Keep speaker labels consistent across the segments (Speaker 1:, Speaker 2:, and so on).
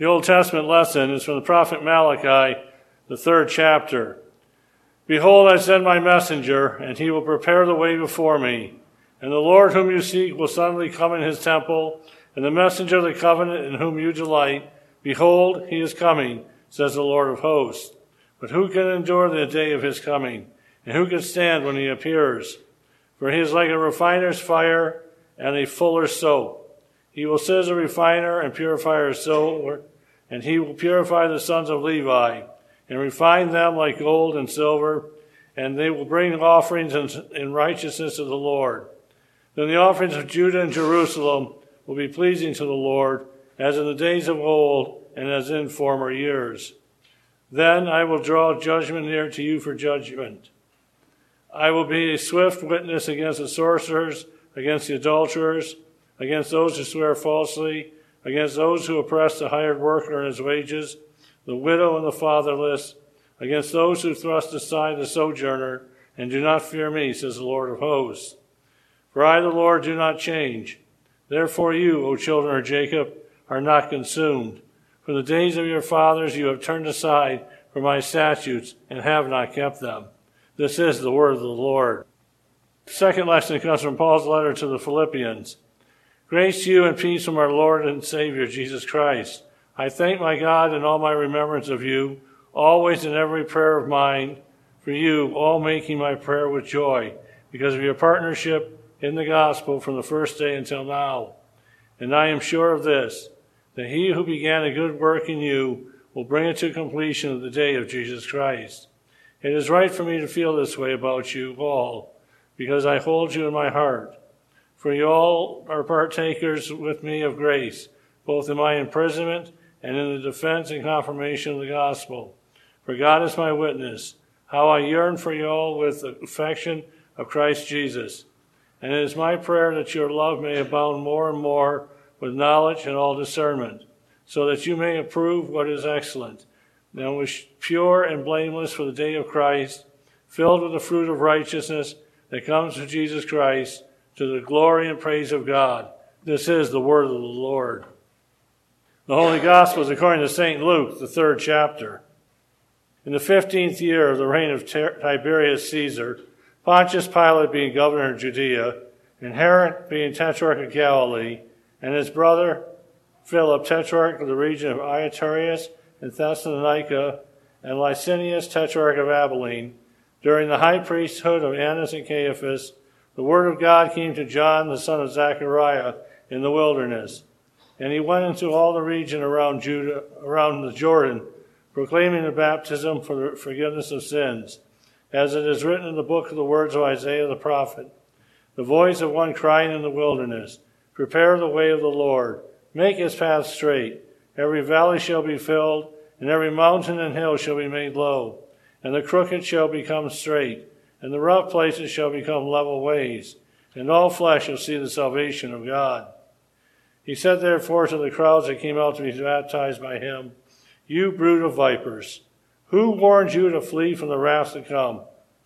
Speaker 1: The Old Testament lesson is from the prophet Malachi, the 3rd chapter. Behold, I send my messenger, and he will prepare the way before me. And the Lord whom you seek will suddenly come in his temple, and the messenger of the covenant in whom you delight. Behold, he is coming, says the Lord of hosts. But who can endure the day of his coming? And who can stand when he appears? For he is like a refiner's fire and a fuller's soap. He will sit as a refiner and purifier soap, and he will purify the sons of Levi, and refine them like gold and silver, and they will bring offerings in righteousness to the Lord. Then the offerings of Judah and Jerusalem will be pleasing to the Lord, as in the days of old and as in former years. Then I will draw judgment near to you for judgment. I will be a swift witness against the sorcerers, against the adulterers, against those who swear falsely, against those who oppress the hired worker and his wages, the widow and the fatherless, against those who thrust aside the sojourner, and do not fear me, says the Lord of hosts. For I, the Lord, do not change. Therefore you, O children of Jacob, are not consumed. For the days of your fathers you have turned aside from my statutes and have not kept them. This is the word of the Lord. The second lesson comes from Paul's letter to the Philippians. Grace to you and peace from our Lord and Savior, Jesus Christ. I thank my God in all my remembrance of you, always in every prayer of mine, for you, all making my prayer with joy, because of your partnership in the gospel from the first day until now. And I am sure of this, that he who began a good work in you will bring it to completion of the day of Jesus Christ. It is right for me to feel this way about you all, because I hold you in my heart. For you all are partakers with me of grace, both in my imprisonment and in the defense and confirmation of the gospel. For God is my witness, how I yearn for you all with the affection of Christ Jesus. And it is my prayer that your love may abound more and more with knowledge and all discernment, so that you may approve what is excellent, and was pure and blameless for the day of Christ, filled with the fruit of righteousness that comes from Jesus Christ, to the glory and praise of God. This is the word of the Lord. The Holy Gospel is according to St. Luke, the 3rd chapter. In the 15th year of the reign of Tiberius Caesar, Pontius Pilate being governor of Judea, and Herod being tetrarch of Galilee, and his brother Philip, tetrarch of the region of Ituraeus and Thessalonica, and Licinius, tetrarch of Abilene, during the high priesthood of Annas and Caiaphas, the word of God came to John, the son of Zechariah, in the wilderness. And he went into all the region around the Jordan, proclaiming the baptism for the forgiveness of sins, as it is written in the book of the words of Isaiah the prophet. The voice of one crying in the wilderness, prepare the way of the Lord, make his path straight. Every valley shall be filled, and every mountain and hill shall be made low, and the crooked shall become straight, and the rough places shall become level ways, and all flesh shall see the salvation of God. He said therefore to the crowds that came out to be baptized by him, you brood of vipers, who warned you to flee from the wrath to come?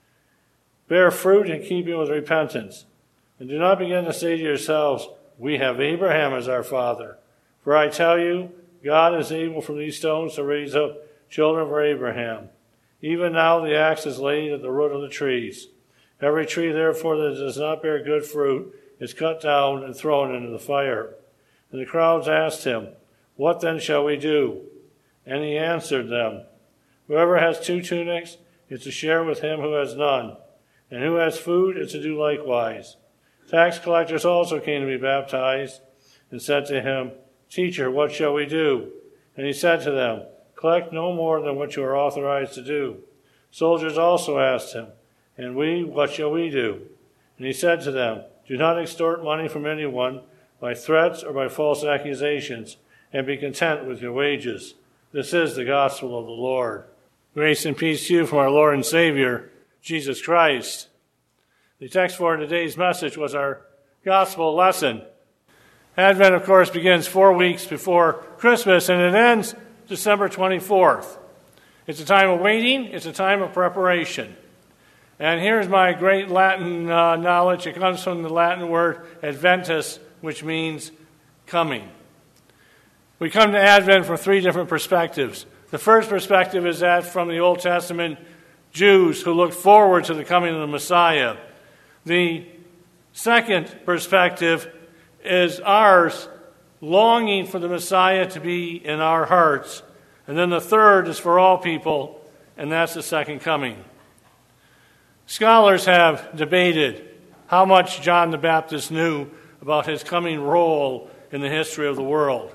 Speaker 1: Bear fruit in keeping with repentance, and do not begin to say to yourselves, we have Abraham as our father. For I tell you, God is able from these stones to raise up children for Abraham. Even now the axe is laid at the root of the trees. Every tree, therefore, that does not bear good fruit is cut down and thrown into the fire. And the crowds asked him, what then shall we do? And he answered them, whoever has 2 tunics is to share with him who has none, and who has food is to do likewise. Tax collectors also came to be baptized, and said to him, Teacher, what shall we do? And he said to them, collect no more than what you are authorized to do. Soldiers also asked him, and we, what shall we do? And he said to them, do not extort money from anyone by threats or by false accusations, and be content with your wages. This is the gospel of the Lord. Grace and peace to you from our Lord and Savior, Jesus Christ. The text for today's message was our gospel lesson. Advent, of course, begins 4 weeks before Christmas, and it ends December 24th. It's a time of waiting. It's a time of preparation. And here's my great Latin knowledge. It comes from the Latin word adventus, which means coming. We come to Advent from three different perspectives. The first perspective is that from the Old Testament Jews who looked forward to the coming of the Messiah. The second perspective is ours, longing for the Messiah to be in our hearts. And then the third is for all people, and that's the second coming. Scholars have debated how much John the Baptist knew about his coming role in the history of the world.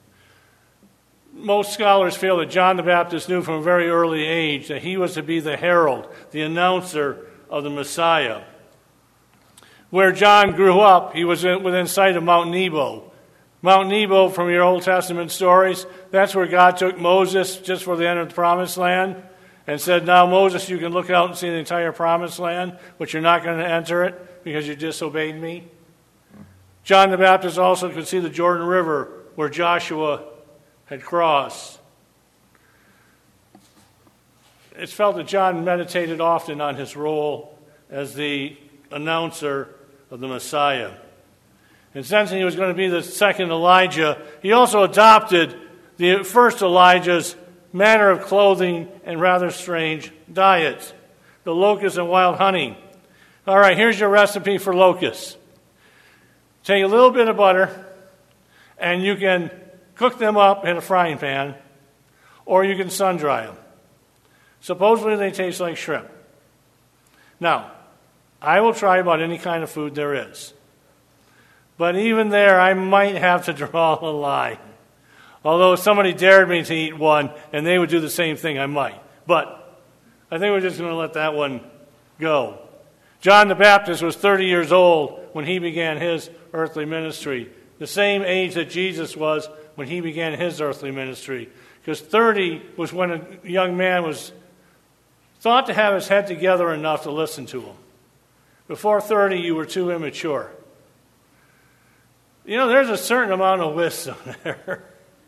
Speaker 1: Most scholars feel that John the Baptist knew from a very early age that he was to be the herald, the announcer of the Messiah. Where John grew up, he was within sight of Mount Nebo. Mount Nebo, from your Old Testament stories, that's where God took Moses just before they entered the Promised Land and said, now, Moses, you can look out and see the entire Promised Land, but you're not going to enter it because you disobeyed me. John the Baptist also could see the Jordan River where Joshua had crossed. It's felt that John meditated often on his role as the announcer of the Messiah. And sensing he was going to be the second Elijah, he also adopted the first Elijah's manner of clothing and rather strange diets, the locusts and wild honey. All right, here's your recipe for locusts. Take a little bit of butter, and you can cook them up in a frying pan, or you can sun-dry them. Supposedly they taste like shrimp. Now, I will try about any kind of food there is. But even there, I might have to draw a line. Although if somebody dared me to eat one, and they would do the same thing, I might. But I think we're just going to let that one go. John the Baptist was 30 years old when he began his earthly ministry, the same age that Jesus was when he began his earthly ministry. Because 30 was when a young man was thought to have his head together enough to listen to him. Before 30, you were too immature. You know, there's a certain amount of wisdom there.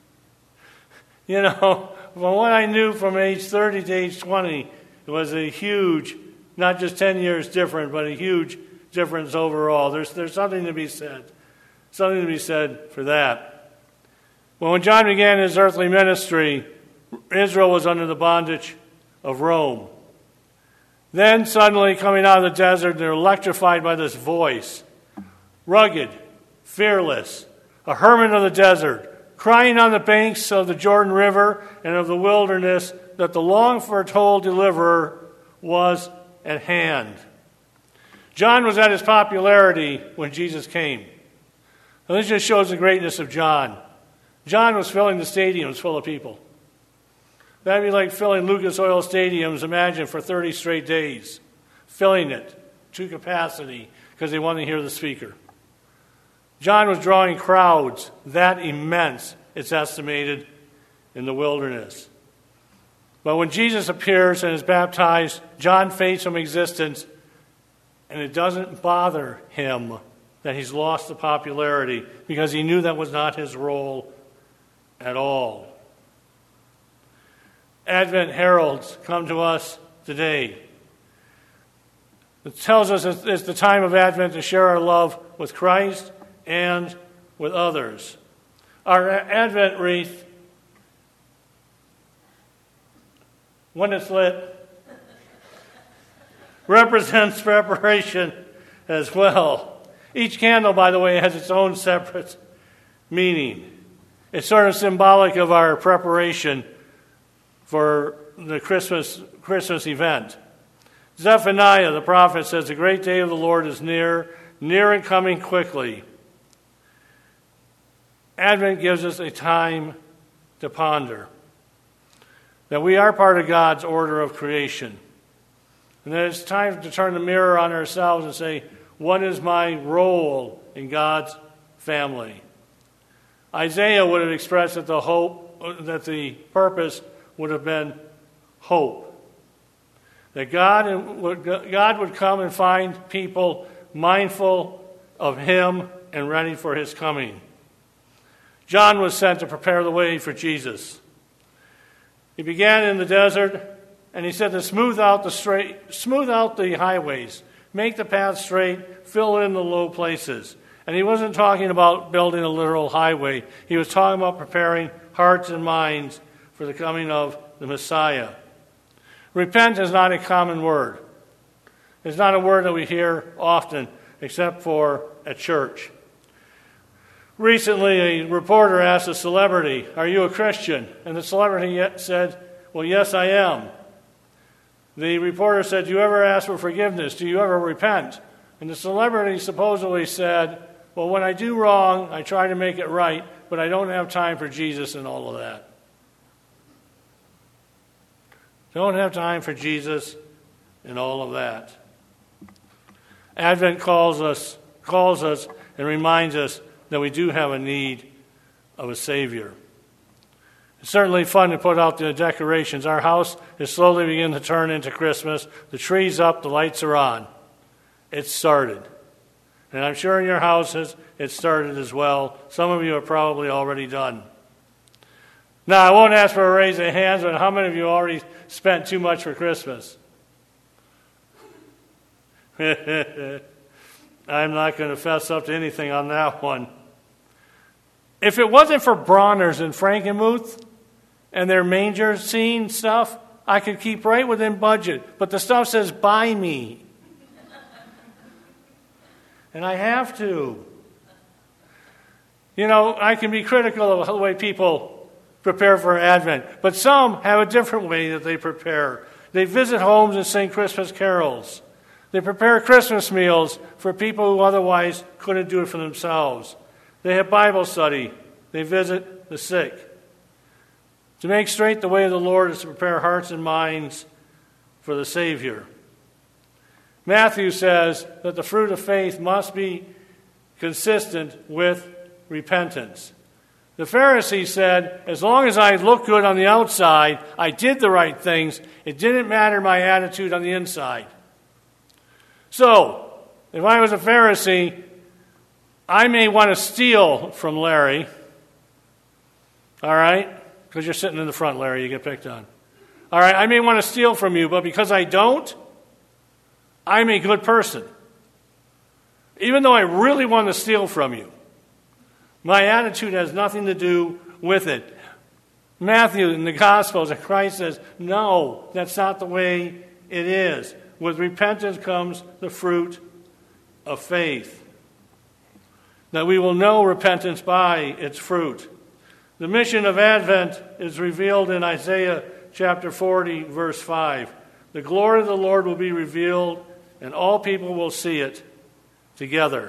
Speaker 1: You know, from what I knew from age 30 to age 20, it was a huge, not just 10 years different, but a huge difference overall. There's something to be said. Something to be said for that. Well, when John began his earthly ministry, Israel was under the bondage of Rome. Then suddenly, coming out of the desert, they're electrified by this voice. Rugged, fearless, a hermit of the desert, crying on the banks of the Jordan River and of the wilderness that the long-foretold deliverer was at hand. John was at his popularity when Jesus came. Now, this just shows the greatness of John. John was filling the stadiums full of people. That'd be like filling Lucas Oil Stadiums, imagine, for 30 straight days. Filling it to capacity because they wanted to hear the speaker. John was drawing crowds that immense, it's estimated, in the wilderness. But when Jesus appears and is baptized, John fades from existence, and it doesn't bother him that he's lost the popularity because he knew that was not his role at all. Advent heralds come to us today. It tells us it's the time of Advent to share our love with Christ and with others. Our Advent wreath, when it's lit, represents preparation as well. Each candle, by the way, has its own separate meaning. It's sort of symbolic of our preparation for the Christmas event. Zephaniah, the prophet, says, the great day of the Lord is near and coming quickly. Advent gives us a time to ponder that we are part of God's order of creation. And that it's time to turn the mirror on ourselves and say, what is my role in God's family? Isaiah would have expressed that the purpose would have been hope. That God would come and find people mindful of Him and ready for His coming. John was sent to prepare the way for Jesus. He began in the desert, and he said to smooth out the highways, make the path straight, fill in the low places. And he wasn't talking about building a literal highway. He was talking about preparing hearts and minds for the coming of the Messiah. Repent is not a common word. It's not a word that we hear often, except for at church. Recently, a reporter asked a celebrity, "Are you a Christian?" And the celebrity said, "Well, yes, I am." The reporter said, "Do you ever ask for forgiveness? Do you ever repent?" And the celebrity supposedly said, "Well, when I do wrong, I try to make it right, but I don't have time for Jesus and all of that." Don't have time for Jesus and all of that. Advent calls us and reminds us that we do have a need of a Savior. It's certainly fun to put out the decorations. Our house is slowly beginning to turn into Christmas. The tree's up, the lights are on. It's started. And I'm sure in your houses it started as well. Some of you are probably already done. Now, I won't ask for a raise of hands, but how many of you already spent too much for Christmas? I'm not going to fess up to anything on that one. If it wasn't for Bronner's and Frankenmuth and their manger scene stuff, I could keep right within budget. But the stuff says, "Buy me." And I have to. You know, I can be critical of the way people prepare for Advent, but some have a different way that they prepare. They visit homes and sing Christmas carols. They prepare Christmas meals for people who otherwise couldn't do it for themselves. They have Bible study. They visit the sick. To make straight the way of the Lord is to prepare hearts and minds for the Savior. Matthew says that the fruit of faith must be consistent with repentance. The Pharisees said, as long as I look good on the outside, I did the right things, it didn't matter my attitude on the inside. So, if I was a Pharisee, I may want to steal from Larry. All right? Because you're sitting in the front, Larry, you get picked on. All right, I may want to steal from you, but because I don't, I'm a good person. Even though I really want to steal from you. My attitude has nothing to do with it. Matthew in the Gospels, and Christ says, no, that's not the way it is. With repentance comes the fruit of faith. That we will know repentance by its fruit. The mission of Advent is revealed in Isaiah chapter 40, verse 5. The glory of the Lord will be revealed, and all people will see it together.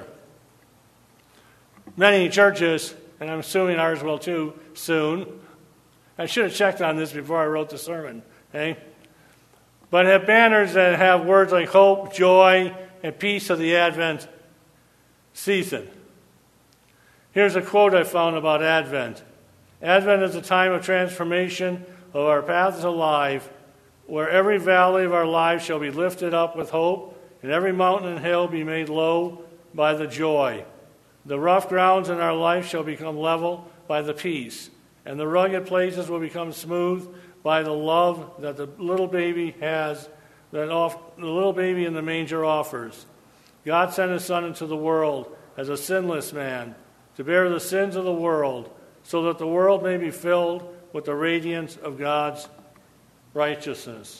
Speaker 1: Many churches, and I'm assuming ours will too soon, I should have checked on this before I wrote the sermon, okay? But have banners that have words like hope, joy, and peace of the Advent season. Here's a quote I found about Advent. Advent is a time of transformation of our paths alive, where every valley of our lives shall be lifted up with hope, and every mountain and hill be made low by the joy. The rough grounds in our life shall become level by the peace, and the rugged places will become smooth by the love that the little baby has, that the little baby in the manger offers. God sent his Son into the world as a sinless man to bear the sins of the world, so that the world may be filled with the radiance of God's righteousness.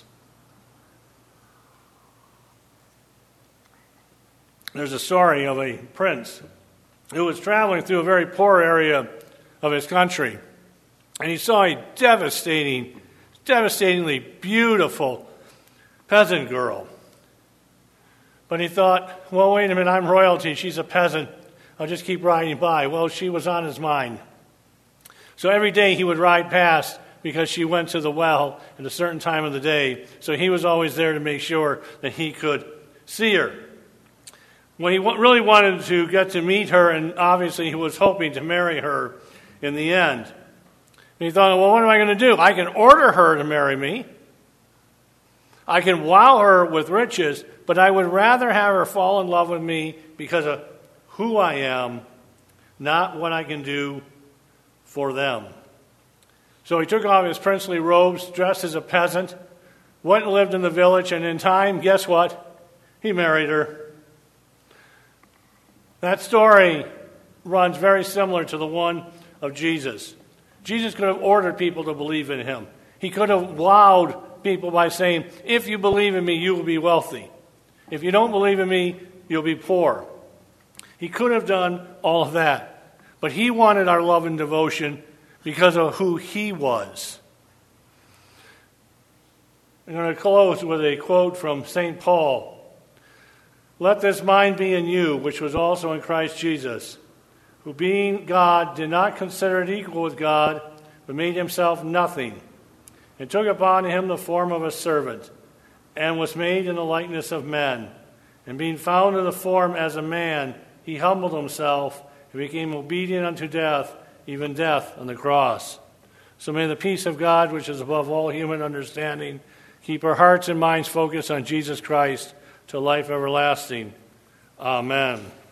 Speaker 1: There's a story of a prince who was traveling through a very poor area of his country, and he saw a devastatingly beautiful peasant girl. But he thought, well, wait a minute, I'm royalty, she's a peasant, I'll just keep riding by. Well, she was on his mind. So every day he would ride past because she went to the well at a certain time of the day. So he was always there to make sure that he could see her. Well, he really wanted to get to meet her, and obviously he was hoping to marry her in the end. And he thought, well, what am I going to do? I can order her to marry me. I can wow her with riches, but I would rather have her fall in love with me because of who I am, not what I can do for them. So he took off his princely robes, dressed as a peasant, went and lived in the village, and in time, guess what? He married her. That story runs very similar to the one of Jesus. Jesus could have ordered people to believe in him. He could have wowed people by saying, if you believe in me, you will be wealthy. If you don't believe in me, you'll be poor. He could have done all of that. But he wanted our love and devotion because of who he was. I'm going to close with a quote from St. Paul. Let this mind be in you, which was also in Christ Jesus, who being God did not consider it equal with God, but made himself nothing, and took upon him the form of a servant, and was made in the likeness of men. And being found in the form as a man, he humbled himself and became obedient unto death, even death on the cross. So may the peace of God, which is above all human understanding, keep our hearts and minds focused on Jesus Christ to life everlasting. Amen.